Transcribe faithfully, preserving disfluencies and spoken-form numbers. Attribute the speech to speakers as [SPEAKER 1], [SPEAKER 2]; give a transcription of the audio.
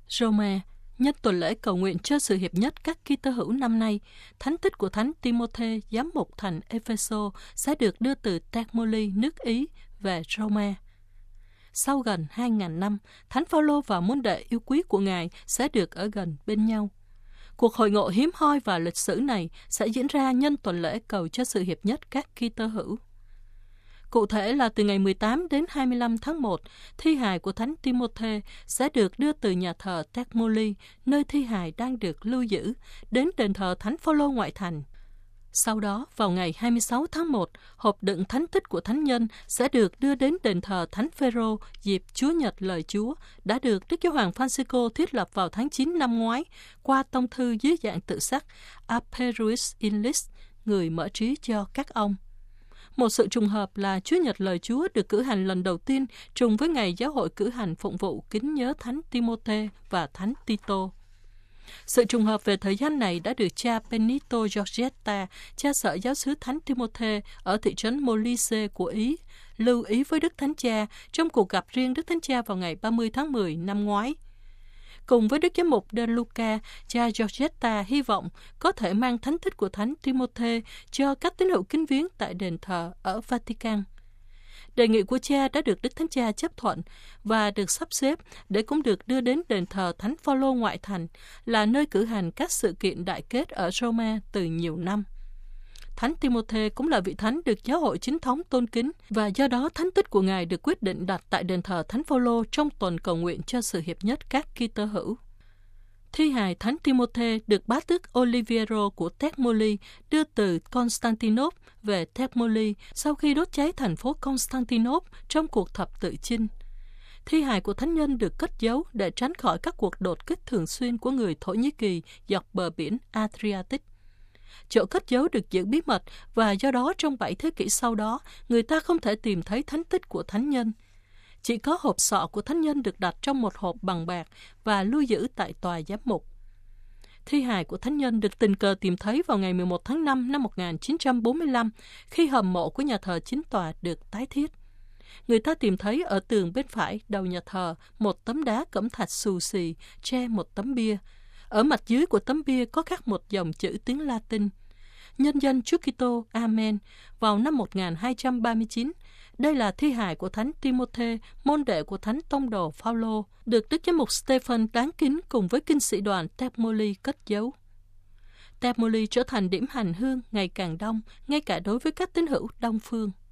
[SPEAKER 1] Roma, nhân tuần lễ cầu nguyện cho sự hiệp nhất các Kitô hữu năm nay, thánh tích của Thánh Timôthê, giám mục thành Epheso sẽ được đưa từ Thermopylae, nước Ý, về Roma. Sau gần hai nghìn năm, Thánh Phaolô và môn đệ yêu quý của Ngài sẽ được ở gần bên nhau. Cuộc hội ngộ hiếm hoi và lịch sử này sẽ diễn ra nhân tuần lễ cầu cho sự hiệp nhất các Kitô hữu. Cụ thể là từ ngày mười tám đến hai mươi lăm tháng một, thi hài của Thánh Timôthê sẽ được đưa từ nhà thờ Thermopylae, nơi thi hài đang được lưu giữ, đến đền thờ Thánh Phaolô ngoại thành. Sau đó, vào ngày hai mươi sáu tháng một, hộp đựng thánh tích của thánh nhân sẽ được đưa đến đền thờ Thánh Phêrô dịp Chúa Nhật Lời Chúa, đã được Đức Giáo hoàng Francisco thiết lập vào tháng chín năm ngoái qua tông thư dưới dạng tự sắc Aperuis Illis, người mở trí cho các ông. Một sự trùng hợp là Chúa Nhật Lời Chúa được cử hành lần đầu tiên trùng với ngày giáo hội cử hành phụng vụ kính nhớ Thánh Timôthê và Thánh Tito. Sự trùng hợp về thời gian này đã được cha Benito Giorgetta, cha sở giáo xứ Thánh Timôthê ở thị trấn Molise của Ý, lưu ý với Đức Thánh Cha trong cuộc gặp riêng Đức Thánh Cha vào ngày ba mươi tháng mười năm ngoái. Cùng với Đức Giám mục De Luca, cha Giorgetta hy vọng có thể mang thánh tích của Thánh Timôthê cho các tín hữu kính viếng tại đền thờ ở Vatican. Đề nghị của cha đã được Đức Thánh Cha chấp thuận và được sắp xếp để cũng được đưa đến đền thờ Thánh Phaolô ngoại thành, là nơi cử hành các sự kiện đại kết ở Roma từ nhiều năm. Thánh Timôthê cũng là vị thánh được giáo hội chính thống tôn kính, và do đó thánh tích của Ngài được quyết định đặt tại đền thờ Thánh Phaolô trong tuần cầu nguyện cho sự hiệp nhất các Kitô hữu. Thi hài Thánh Timôthê được bá tước Oliviero của Thermopylae đưa từ Constantinople về Thermopylae sau khi đốt cháy thành phố Constantinople trong cuộc thập tự chinh. Thi hài của thánh nhân được cất giấu để tránh khỏi các cuộc đột kích thường xuyên của người Thổ Nhĩ Kỳ dọc bờ biển Adriatic. Chỗ cất giấu được giữ bí mật, và do đó trong bảy thế kỷ sau đó, người ta không thể tìm thấy thánh tích của thánh nhân. Chỉ có hộp sọ của thánh nhân được đặt trong một hộp bằng bạc và lưu giữ tại tòa giám mục. Thi hài của thánh nhân được tình cờ tìm thấy vào ngày mười một tháng năm năm một nghìn chín trăm bốn mươi lăm, khi hầm mộ của nhà thờ chính tòa được tái thiết. Người ta tìm thấy ở tường bên phải đầu nhà thờ một tấm đá cẩm thạch xù xì che một tấm bia. Ở mặt dưới của tấm bia có khắc một dòng chữ tiếng Latin: Nhân danh Chúa Kitô, Amen. Vào năm một nghìn hai trăm ba mươi chín, đây là thi hài của Thánh Timôthê, môn đệ của Thánh Tông đồ Phaolô, được Đức Giám mục Stephen đáng kính cùng với kinh sĩ đoàn Thermopylae cất giấu. Thermopylae trở thành điểm hành hương ngày càng đông, ngay cả đối với các tín hữu Đông phương.